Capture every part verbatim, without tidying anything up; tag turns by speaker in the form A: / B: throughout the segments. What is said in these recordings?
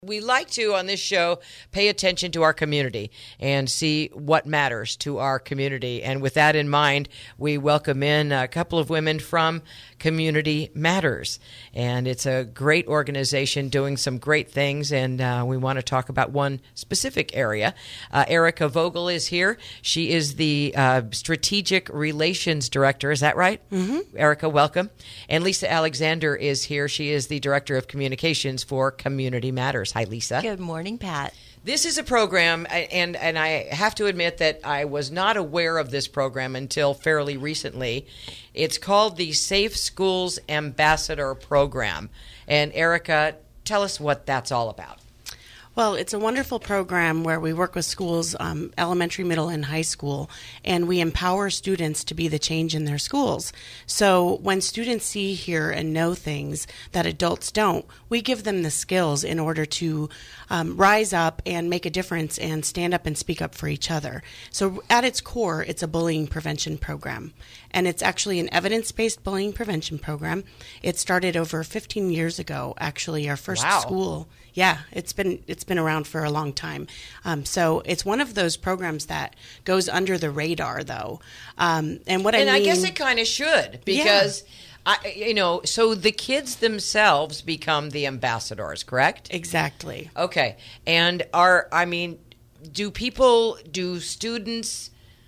A: We like to, on this show, pay attention to our community and see what matters to our community. And with that in mind, we welcome in a couple of women from Community Matters. And it's a great organization doing some great things, and uh, we want to talk about one specific area. Uh, Erica Vogel is here. She is the uh, Strategic Relations Director. Is that right?
B: Mm-hmm.
A: Erica, welcome. And Lisa Alexander is here. She is the Director of Communications for Community Matters. Hi, Lisa.
C: Good morning, Pat.
A: This is a program, and, and I have to admit that I was not aware of this program until fairly recently. It's called the Safe Schools Ambassador Program. And Erica, tell us what that's all about.
B: Well, it's a wonderful program where we work with schools, um, elementary, middle, and high school, and we empower students to be the change in their schools. So when students see, hear, and know things that adults don't, we give them the skills in order to um, rise up and make a difference and stand up and speak up for each other. So at its core, it's a bullying prevention program, and it's actually an evidence-based bullying prevention program. It started over fifteen years ago, actually, our first
A: Wow.
B: school. Yeah, it's been it's been around for a long time. Um, so it's one of those programs that goes under the radar, though. Um, and what
A: and
B: I mean,
A: I guess it kind of should, because,
B: Yeah.
A: I, you know, so the kids themselves become the ambassadors, correct?
B: Exactly.
A: Okay. And are, I mean, do people, do students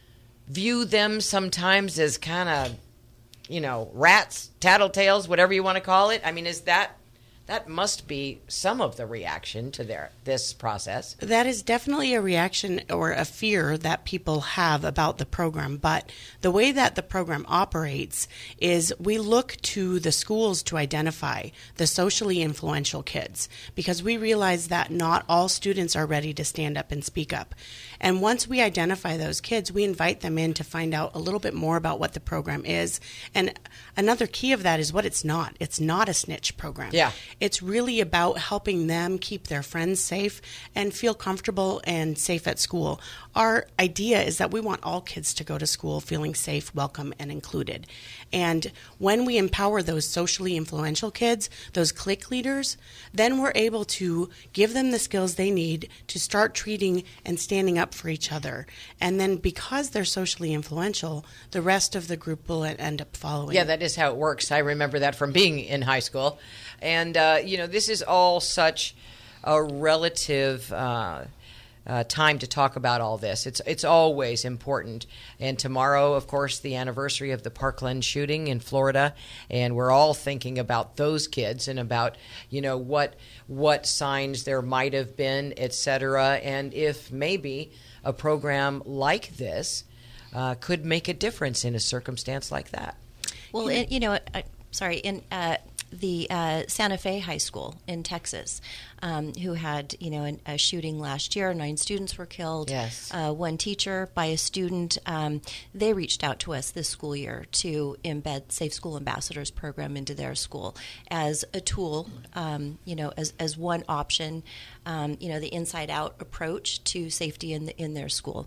A: view them sometimes as kind of, you know, rats, tattletales, whatever you want to call it? I mean, is that... That must be some of the reaction to their this process.
B: That is definitely a reaction or a fear that people have about the program. But the way that the program operates is we look to the schools to identify the socially influential kids, because we realize that not all students are ready to stand up and speak up. And once we identify those kids, we invite them in to find out a little bit more about what the program is. And another key of that is what it's not. It's not a snitch program.
A: Yeah.
B: It's really about helping them keep their friends safe and feel comfortable and safe at school. Our idea is that we want all kids to go to school feeling safe, welcome, and included. And when we empower those socially influential kids, those clique leaders, then we're able to give them the skills they need to start treating and standing up for each other. And then because they're socially influential, the rest of the group will end up following.
A: Yeah, that is how it works. I remember that from being in high school. And, uh, you know, this is all such a relative uh, uh, time to talk about all this. It's it's always important. And tomorrow, of course, the anniversary of the Parkland shooting in Florida. And we're all thinking about those kids and about, you know, what what signs there might have been, et cetera. And if maybe a program like this uh, could make a difference in a circumstance like that.
C: Well, it, you know, I, sorry, in uh, the uh, Santa Fe High School in Texas, um, who had, you know, an, a shooting last year. Nine students were killed.
A: Yes.
C: Uh, one teacher by a student. Um, they reached out to us this school year to embed Safe School Ambassadors program into their school as a tool, um, you know, as, as one option, um, you know, the inside-out approach to safety in the, in their school.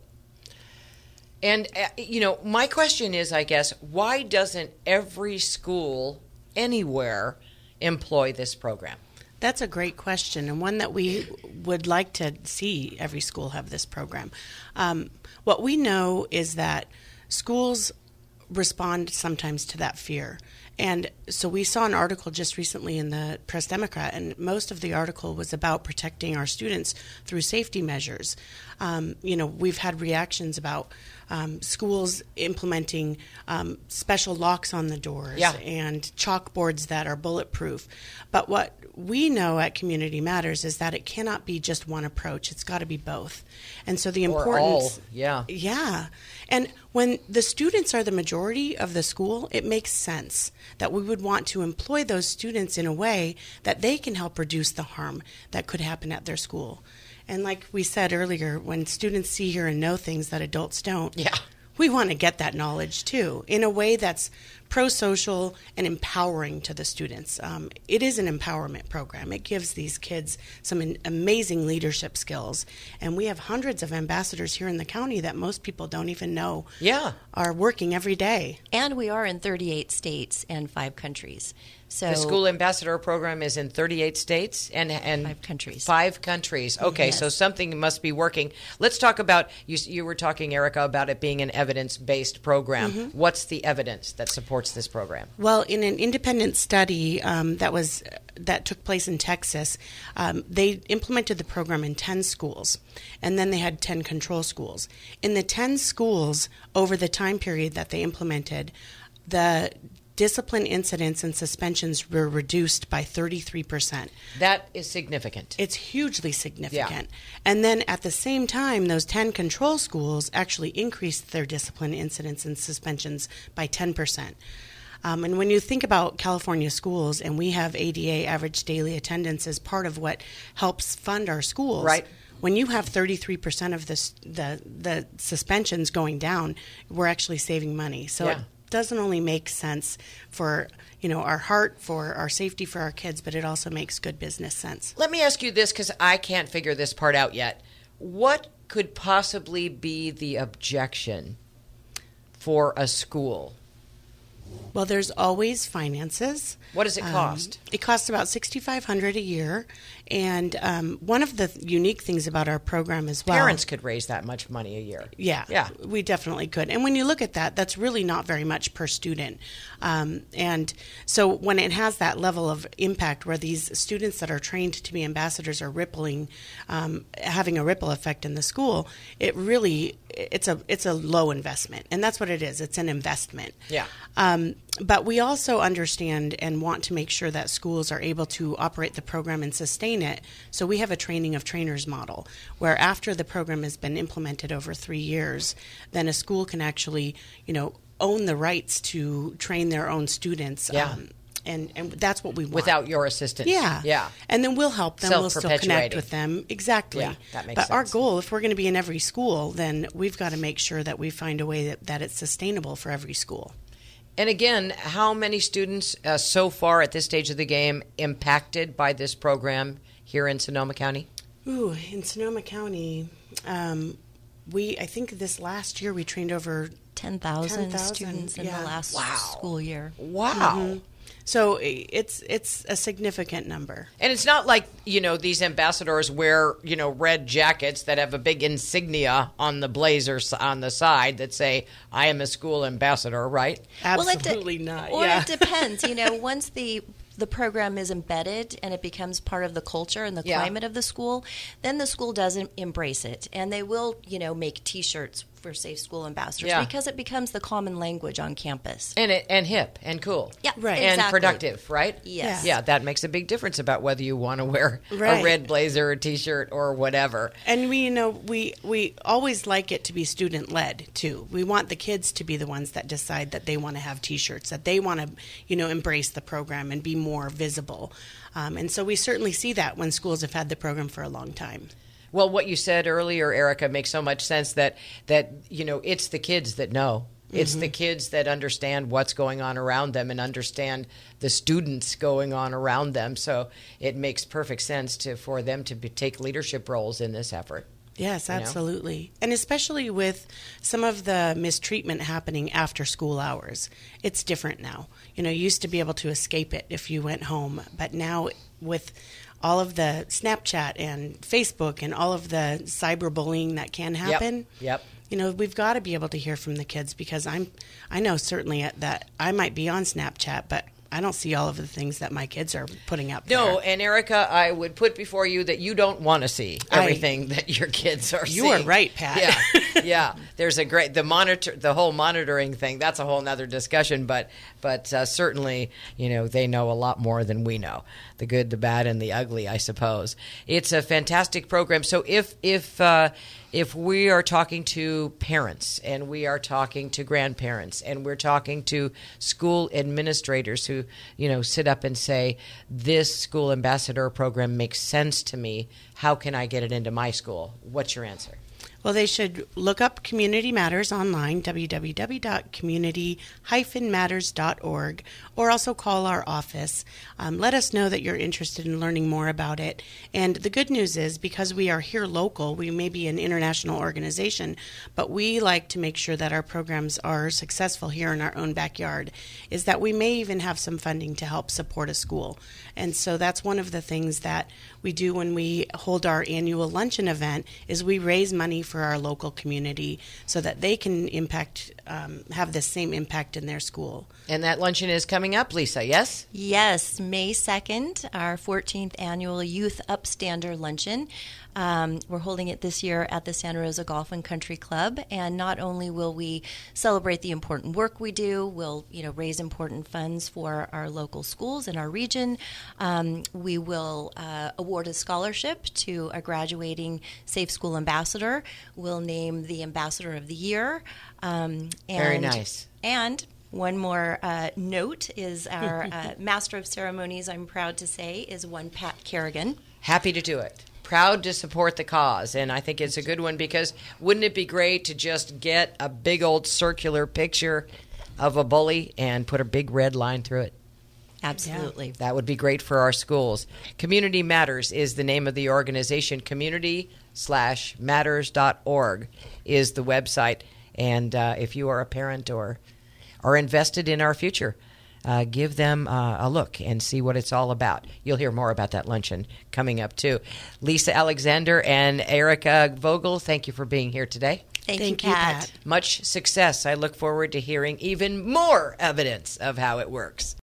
A: And, uh, you know, my question is, I guess, why doesn't every school anywhere employ this program?
B: That's a great question, and one that we would like to see every school have this program. Um, what we know is that schools respond sometimes to that fear. And so we saw an article just recently in the Press Democrat, and most of the article was about protecting our students through safety measures. Um, you know, we've had reactions about um, schools implementing um, special locks on the doors
A: Yeah.
B: and chalkboards that are bulletproof. But what we know at Community Matters is that it cannot be just one approach. It's got to be both. And so the
A: Or
B: importance...
A: all, yeah.
B: Yeah. And when the students are the majority of the school, it makes sense that we would want to employ those students in a way that they can help reduce the harm that could happen at their school. And like we said earlier, when students see, hear, and know things that adults don't,
A: Yeah.
B: we want to get that knowledge too in a way that's pro-social and empowering to the students. Um, it is an empowerment program. It gives these kids some in- amazing leadership skills. And we have hundreds of ambassadors here in the county that most people don't even know
A: Yeah.
B: are working every day.
C: And we are in thirty-eight states and five countries. So
A: The School Ambassador Program is in thirty-eight states and and
C: Five countries.
A: Five countries. Okay,
C: Yes.
A: so something must be working. Let's talk about you. You were talking, Erica, about it being an evidence-based program.
C: Mm-hmm.
A: What's the evidence that supports this program?
B: Well, in an independent study um, that was that took place in Texas, um, they implemented the program in ten schools, and then they had ten control schools. In the ten schools, over the time period that they implemented, the discipline incidents and suspensions were reduced by thirty-three percent.
A: That is significant.
B: It's hugely significant.
A: Yeah.
B: And then at the same time, those ten control schools actually increased their discipline incidents and suspensions by ten percent. Um, and when you think about California schools, and we have A D A, average daily attendance, as part of what helps fund our schools.
A: Right.
B: When you have thirty-three percent of this, the the suspensions going down, we're actually saving money. So
A: Yeah.
B: it doesn't only make sense for, you know, our heart, for our safety for our kids, but it also makes good business sense.
A: Let me ask you this, because I can't figure this part out yet. What could possibly be the objection for a school?
B: Well, there's always finances.
A: What does it cost?
B: Um, it costs about sixty-five hundred dollars a year, and um, one of the unique things about our program as well.
A: Parents could raise that much money a year.
B: Yeah,
A: Yeah.
B: we definitely could. And when you look at that, that's really not very much per student. Um, and so when it has that level of impact, where these students that are trained to be ambassadors are rippling, um, having a ripple effect in the school, it really it's a it's a low investment, and that's what it is. It's an investment.
A: Yeah.
B: Um, but we also understand and want to make sure that schools are able to operate the program and sustain it. So we have a training of trainers model, where after the program has been implemented over three years, then a school can actually, you know, own the rights to train their own students.
A: Yeah.
B: Um, and, and that's what we want.
A: Without your assistance.
B: Yeah.
A: Yeah.
B: And then we'll help them. We'll still connect
A: Self-perpetuating.
B: with them. Exactly.
A: Yeah, that makes
B: but our
A: sense.
B: goal, if we're going to be in every school, then we've got to make sure that we find a way that, that it's sustainable for every school.
A: And again, how many students uh, so far at this stage of the game impacted by this program here in Sonoma County?
B: Ooh, in Sonoma County, um, we I think this last year we trained over
C: ten thousand
B: ten thousand,
C: students in
B: yeah.
C: the last
A: Wow.
C: school year.
A: Wow.
B: So it's it's a significant number.
A: And it's not like, you know, these ambassadors wear, you know, red jackets that have a big insignia on the blazer s- on the side that say, I am a school ambassador, right?
B: Absolutely
C: well, it de-
B: not.
C: Or
B: yeah.
C: it depends. You know, once the the program is embedded and it becomes part of the culture and the
A: Yeah.
C: climate of the school, then the school doesn't embrace it, and they will, you know, make T-shirts for Safe School Ambassadors
A: Yeah.
C: because it becomes the common language on campus.
A: And it, and hip and cool.
C: Yeah,
B: Right.
A: And
C: exactly.
A: productive, right?
C: Yes.
A: Yeah, that makes a big difference about whether you want to wear a
B: Right.
A: red blazer, a T-shirt, or whatever.
B: And we, you know, we we always like it to be student led too. We want the kids to be the ones that decide that they want to have T-shirts, that they want to, you know, embrace the program and be more visible. Um, and so we certainly see that when schools have had the program for a long time.
A: Well, what you said earlier, Erica, makes so much sense that, that you know, it's the kids that know. It's the kids that understand what's going on around them and understand the students going on around them. So it makes perfect sense to for them to be, take leadership roles in this effort.
B: Yes,
A: You know?
B: absolutely. And especially with some of the mistreatment happening after school hours. It's different now. You know, you used to be able to escape it if you went home, but now with all of the Snapchat and Facebook and all of the cyberbullying that can happen,
A: Yep.
B: you know, we've got to be able to hear from the kids, because I'm I know certainly that I might be on Snapchat, but I don't see all of the things that my kids are putting up there.
A: No, and Erica, I would put before you that you don't want to see
B: I-
A: everything that your kids are
B: You
A: seeing.
B: are right, Pat.
A: Yeah, yeah. There's a great the monitor, the whole monitoring thing. That's a whole nother discussion. But but uh, certainly, you know, they know a lot more than we know. The good, the bad, and the ugly, I suppose. It's a fantastic program. So if if uh, if we are talking to parents and we are talking to grandparents and we're talking to school administrators who, you know, sit up and say, this school ambassador program makes sense to me, how can I get it into my school? What's your answer?
B: Well, they should look up Community Matters online, w w w dot community dash matters dot org, or also call our office. Um, let us know that you're interested in learning more about it. And the good news is, because we are here local, we may be an international organization, but we like to make sure that our programs are successful here in our own backyard, is that we may even have some funding to help support a school. And so that's one of the things that we do when we hold our annual luncheon event, is we raise money for our local community so that they can impact, um, have the same impact in their school.
A: And that luncheon is coming up, Lisa, yes?
C: Yes, May second, our fourteenth annual Youth Upstander Luncheon. Um, we're holding it this year at the Santa Rosa Golf and Country Club, and not only will we celebrate the important work we do, we'll you know raise important funds for our local schools in our region. Um, we will uh, award a scholarship to a graduating Safe School ambassador. We'll name the Ambassador of the Year. Um, and,
A: Very nice.
C: And one more uh, note is our uh, Master of Ceremonies, I'm proud to say, is one Pat Kerrigan.
A: Happy to do it. Proud to support the cause, and I think it's a good one, because wouldn't it be great to just get a big old circular picture of a bully and put a big red line through it?
C: Absolutely.
A: Yeah. That would be great for our schools. Community Matters is the name of the organization. Community slash matters dot org is the website, and uh, if you are a parent or are invested in our future, Uh, give them uh, a look and see what it's all about. You'll hear more about that luncheon coming up, too. Lisa Alexander and Erica Vogel, thank you for being here today.
C: Thank,
B: Thank
C: you,
B: you,
C: Pat.
B: Pat.
A: Much success. I look forward to hearing even more evidence of how it works.